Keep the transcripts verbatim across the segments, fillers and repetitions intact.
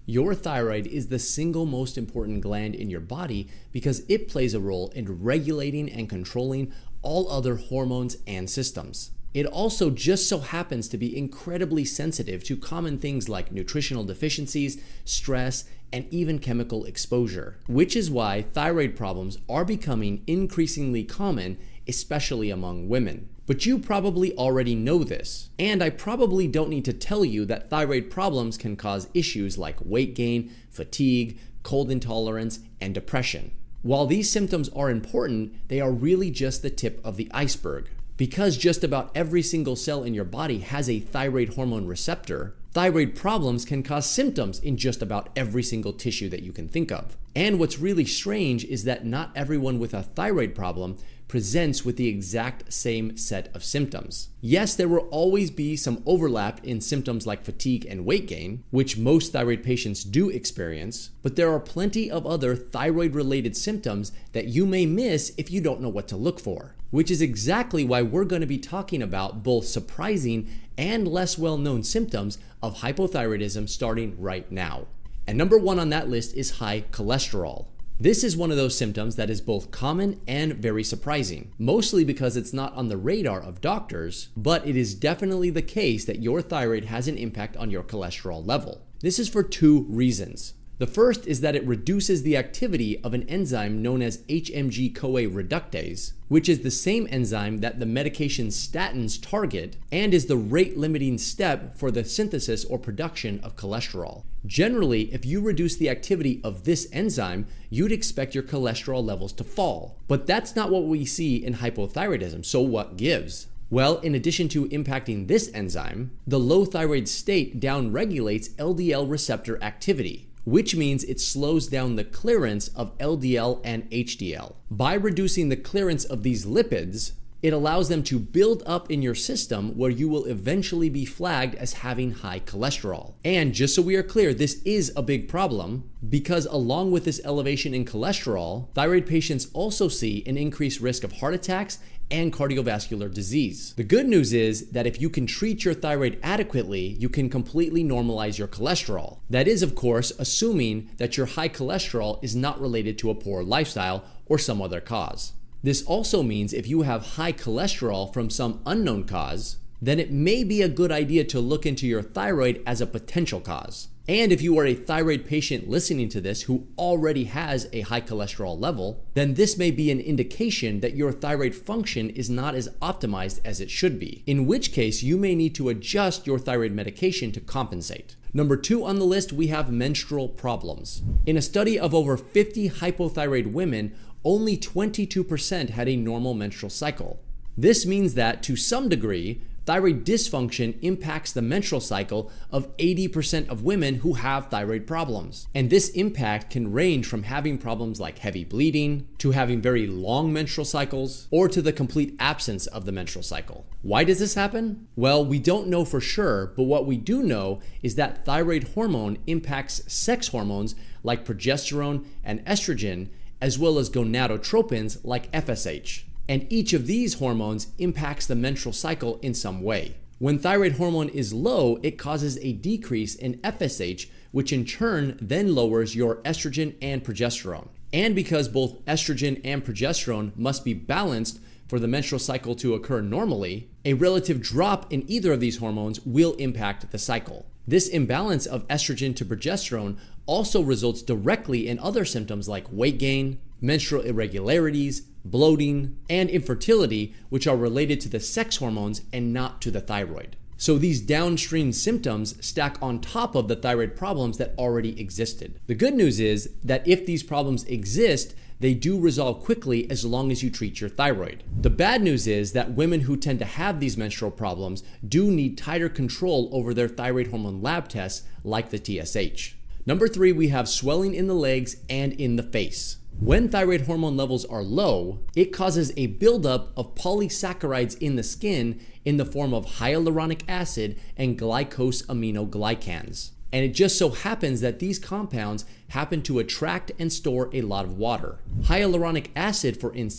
Your thyroid is the single most important gland in your body because it plays a role in regulating and controlling all other hormones and systems. It also just so happens to be incredibly sensitive to common things like nutritional deficiencies, stress, and even chemical exposure, which is why thyroid problems are becoming increasingly common, especially among women. But you probably already know this, and I probably don't need to tell you that thyroid problems can cause issues like weight gain, fatigue, cold intolerance, and depression. While these symptoms are important, they are really just the tip of the iceberg. Because just about every single cell in your body has a thyroid hormone receptor, thyroid problems can cause symptoms in just about every single tissue that you can think of. And what's really strange is that not everyone with a thyroid problem presents with the exact same set of symptoms. Yes, there will always be some overlap in symptoms like fatigue and weight gain, which most thyroid patients do experience, but there are plenty of other thyroid-related symptoms that you may miss if you don't know what to look for, which is exactly why we're going to be talking about both surprising and less well-known symptoms of hypothyroidism starting right now. And number one on that list is high cholesterol. This is one of those symptoms that is both common and very surprising, mostly because it's not on the radar of doctors, but it is definitely the case that your thyroid has an impact on your cholesterol level. This is for two reasons. The first is that it reduces the activity of an enzyme known as H M G-CoA reductase, which is the same enzyme that the medication statins target and is the rate-limiting step for the synthesis or production of cholesterol. Generally, if you reduce the activity of this enzyme, you'd expect your cholesterol levels to fall. But that's not what we see in hypothyroidism, so what gives? Well, in addition to impacting this enzyme, the low thyroid state downregulates L D L receptor activity, which means it slows down the clearance of L D L and H D L. By reducing the clearance of these lipids, it allows them to build up in your system where you will eventually be flagged as having high cholesterol. And just so we are clear, this is a big problem because along with this elevation in cholesterol, thyroid patients also see an increased risk of heart attacks and cardiovascular disease. The good news is that if you can treat your thyroid adequately, you can completely normalize your cholesterol. That is, of course, assuming that your high cholesterol is not related to a poor lifestyle or some other cause. This also means if you have high cholesterol from some unknown cause, then it may be a good idea to look into your thyroid as a potential cause. And if you are a thyroid patient listening to this who already has a high cholesterol level, then this may be an indication that your thyroid function is not as optimized as it should be, in which case you may need to adjust your thyroid medication to compensate. Number two on the list, we have menstrual problems. In a study of over fifty hypothyroid women, only twenty-two percent had a normal menstrual cycle. This means that, to some degree, thyroid dysfunction impacts the menstrual cycle of eighty percent of women who have thyroid problems. And this impact can range from having problems like heavy bleeding, to having very long menstrual cycles, or to the complete absence of the menstrual cycle. Why does this happen? Well, we don't know for sure, but what we do know is that thyroid hormone impacts sex hormones like progesterone and estrogen, as well as gonadotropins like F S H. And each of these hormones impacts the menstrual cycle in some way. When thyroid hormone is low, it causes a decrease in F S H, which in turn then lowers your estrogen and progesterone. And because both estrogen and progesterone must be balanced for the menstrual cycle to occur normally, a relative drop in either of these hormones will impact the cycle. This imbalance of estrogen to progesterone also results directly in other symptoms like weight gain, menstrual irregularities, bloating, and infertility, which are related to the sex hormones and not to the thyroid. So these downstream symptoms stack on top of the thyroid problems that already existed. The good news is that if these problems exist, they do resolve quickly as long as you treat your thyroid. The bad news is that women who tend to have these menstrual problems do need tighter control over their thyroid hormone lab tests like the T S H. Number three, we have swelling in the legs and in the face. When thyroid hormone levels are low, it causes a buildup of polysaccharides in the skin in the form of hyaluronic acid and glycosaminoglycans. And it just so happens that these compounds happen to attract and store a lot of water. Hyaluronic acid, for instance,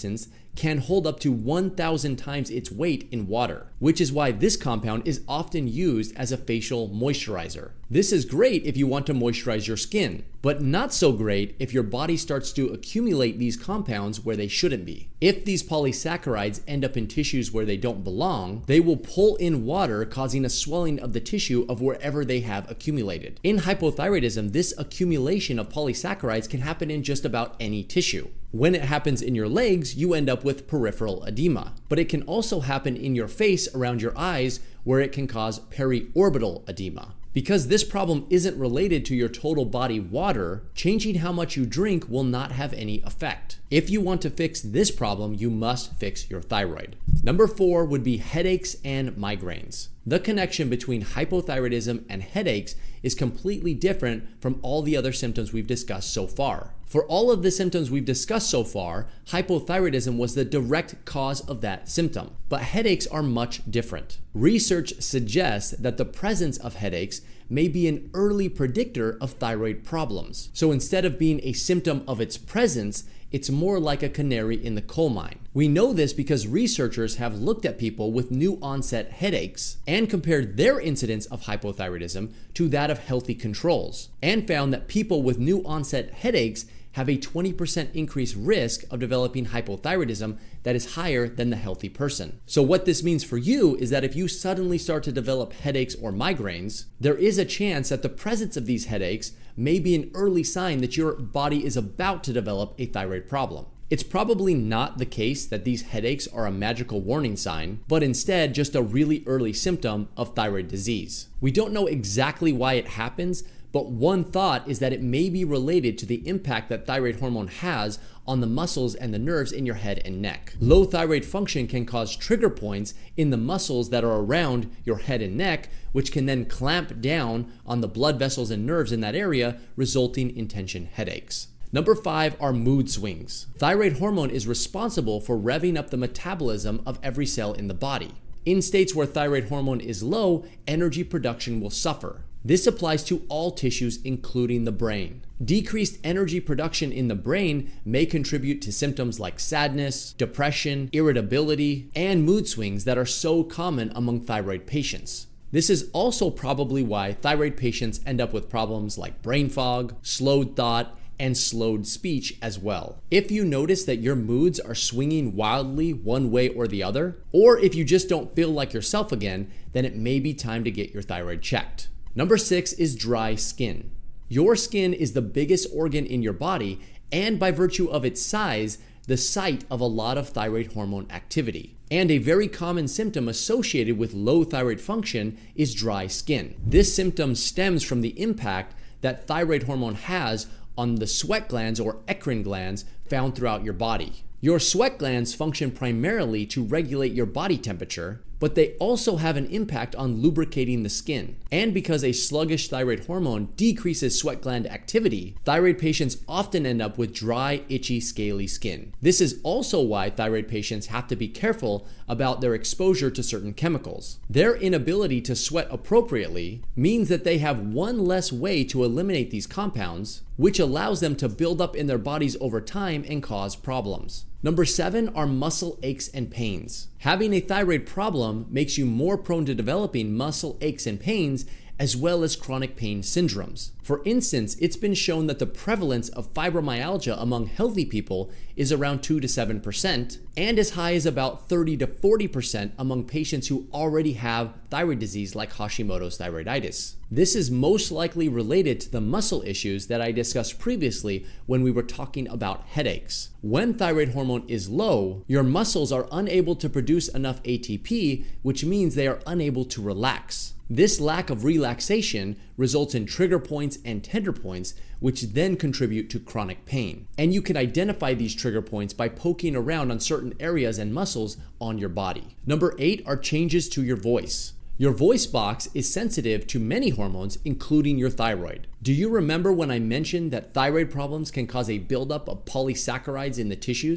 can hold up to one thousand times its weight in water, which is why this compound is often used as a facial moisturizer. This is great if you want to moisturize your skin, but not so great if your body starts to accumulate these compounds where they shouldn't be. If these polysaccharides end up in tissues where they don't belong, they will pull in water, causing a swelling of the tissue of wherever they have accumulated. In hypothyroidism, this accumulation of polysaccharides can happen in just about any tissue. When it happens in your legs, you end up with peripheral edema, but it can also happen in your face around your eyes, where it can cause periorbital edema. Because this problem isn't related to your total body water, changing how much you drink will not have any effect. If you want to fix this problem, you must fix your thyroid. Number four would be headaches and migraines. The connection between hypothyroidism and headaches is completely different from all the other symptoms we've discussed so far. For all of the symptoms we've discussed so far, hypothyroidism was the direct cause of that symptom. But headaches are much different. Research suggests that the presence of headaches may be an early predictor of thyroid problems. So instead of being a symptom of its presence, it's more like a canary in the coal mine. We know this because researchers have looked at people with new onset headaches and compared their incidence of hypothyroidism to that of healthy controls, and found that people with new onset headaches have a twenty percent increased risk of developing hypothyroidism that is higher than the healthy person. So what this means for you is that if you suddenly start to develop headaches or migraines, there is a chance that the presence of these headaches may be an early sign that your body is about to develop a thyroid problem. It's probably not the case that these headaches are a magical warning sign, but instead just a really early symptom of thyroid disease. We don't know exactly why it happens, but one thought is that it may be related to the impact that thyroid hormone has on the muscles and the nerves in your head and neck. Low thyroid function can cause trigger points in the muscles that are around your head and neck, which can then clamp down on the blood vessels and nerves in that area, resulting in tension headaches. Number five are mood swings. Thyroid hormone is responsible for revving up the metabolism of every cell in the body. In states where thyroid hormone is low, energy production will suffer. This applies to all tissues, including the brain. Decreased energy production in the brain may contribute to symptoms like sadness, depression, irritability, and mood swings that are so common among thyroid patients. This is also probably why thyroid patients end up with problems like brain fog, slowed thought, and slowed speech as well. If you notice that your moods are swinging wildly one way or the other, or if you just don't feel like yourself again, then it may be time to get your thyroid checked. Number six is dry skin. Your skin is the biggest organ in your body, and by virtue of its size, the site of a lot of thyroid hormone activity. And a very common symptom associated with low thyroid function is dry skin. This symptom stems from the impact that thyroid hormone has on the sweat glands or eccrine glands found throughout your body. Your sweat glands function primarily to regulate your body temperature, but they also have an impact on lubricating the skin. And because a sluggish thyroid hormone decreases sweat gland activity, thyroid patients often end up with dry, itchy, scaly skin. This is also why thyroid patients have to be careful about their exposure to certain chemicals. Their inability to sweat appropriately means that they have one less way to eliminate these compounds, which allows them to build up in their bodies over time and cause problems. Number seven are muscle aches and pains. Having a thyroid problem makes you more prone to developing muscle aches and pains, as well as chronic pain syndromes. For instance, it's been shown that the prevalence of fibromyalgia among healthy people is around two to seven percent, and as high as about thirty to forty percent among patients who already have thyroid disease like Hashimoto's thyroiditis. This is most likely related to the muscle issues that I discussed previously when we were talking about headaches. When thyroid hormone is low, your muscles are unable to produce enough A T P, which means they are unable to relax. This lack of relaxation results in trigger points and tender points, which then contribute to chronic pain. And you can identify these trigger points by poking around on certain areas and muscles on your body. Number eight are changes to your voice. Your voice box is sensitive to many hormones, including your thyroid. Do you remember when I mentioned that thyroid problems can cause a buildup of polysaccharides in the tissues,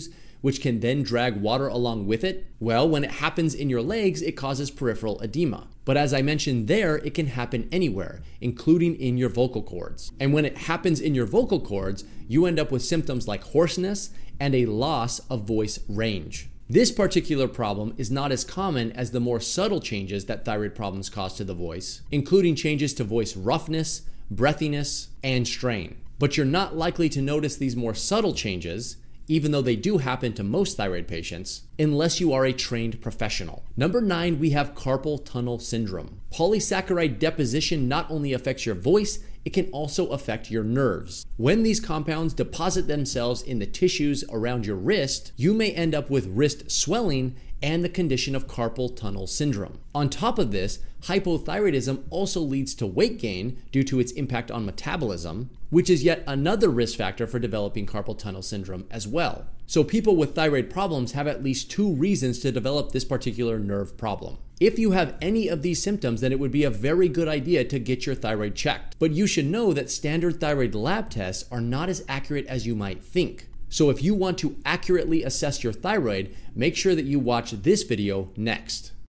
which can then drag water along with it? Well, when it happens in your legs, it causes peripheral edema. But as I mentioned there, it can happen anywhere, including in your vocal cords. And when it happens in your vocal cords, you end up with symptoms like hoarseness and a loss of voice range. This particular problem is not as common as the more subtle changes that thyroid problems cause to the voice, including changes to voice roughness, breathiness, and strain. But you're not likely to notice these more subtle changes, even though they do happen to most thyroid patients, unless you are a trained professional. Number nine, we have carpal tunnel syndrome. Polysaccharide deposition not only affects your voice, it can also affect your nerves. When these compounds deposit themselves in the tissues around your wrist, you may end up with wrist swelling and the condition of carpal tunnel syndrome. On top of this, hypothyroidism also leads to weight gain due to its impact on metabolism, which is yet another risk factor for developing carpal tunnel syndrome as well. So people with thyroid problems have at least two reasons to develop this particular nerve problem. If you have any of these symptoms, then it would be a very good idea to get your thyroid checked. But you should know that standard thyroid lab tests are not as accurate as you might think. So if you want to accurately assess your thyroid, make sure that you watch this video next.